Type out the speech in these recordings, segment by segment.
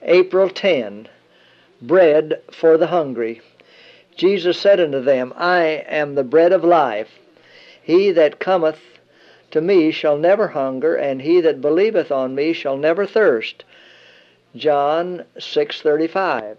April 10, Bread for the hungry. Jesus said unto them, I am the bread of life. He that cometh to me shall never hunger, and he that believeth on me shall never thirst. John 6:35.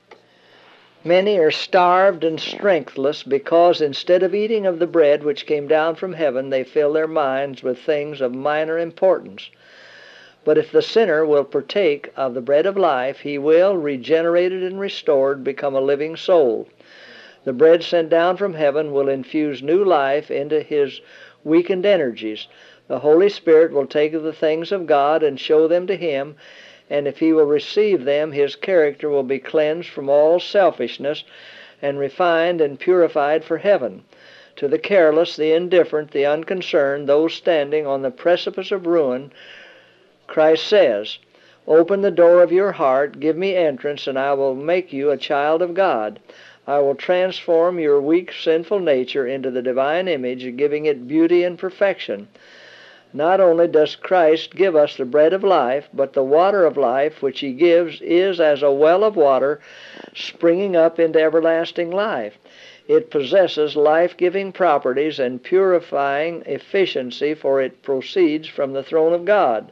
Many are starved and strengthless because instead of eating of the bread which came down from heaven, they fill their minds with things of minor importance. But if the sinner will partake of the bread of life, he will, regenerated and restored, become a living soul. The bread sent down from heaven will infuse new life into his weakened energies. The Holy Spirit will take the things of God and show them to him, and if he will receive them, his character will be cleansed from all selfishness and refined and purified for heaven. To the careless, the indifferent, the unconcerned, those standing on the precipice of ruin, Christ says, open the door of your heart, give me entrance, and I will make you a child of God. I will transform your weak, sinful nature into the divine image, giving it beauty and perfection. Not only does Christ give us the bread of life, but the water of life which he gives is as a well of water springing up into everlasting life. It possesses life-giving properties and purifying efficiency, for it proceeds from the throne of God.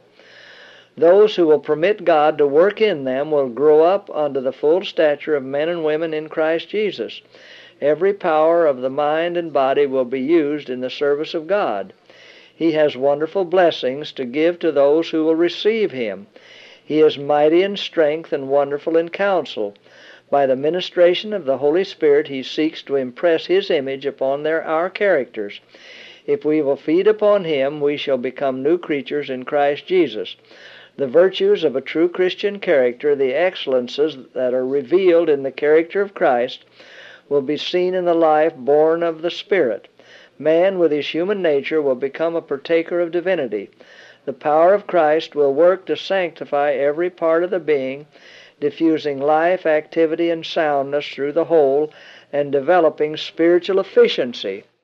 Those who will permit God to work in them will grow up unto the full stature of men and women in Christ Jesus. Every power of the mind and body will be used in the service of God. He has wonderful blessings to give to those who will receive him. He is mighty in strength and wonderful in counsel. By the ministration of the Holy Spirit, he seeks to impress his image upon our characters. If we will feed upon him, we shall become new creatures in Christ Jesus. The virtues of a true Christian character, the excellences that are revealed in the character of Christ, will be seen in the life born of the Spirit. Man, with his human nature, will become a partaker of divinity. The power of Christ will work to sanctify every part of the being, diffusing life, activity, and soundness through the whole, and developing spiritual efficiency.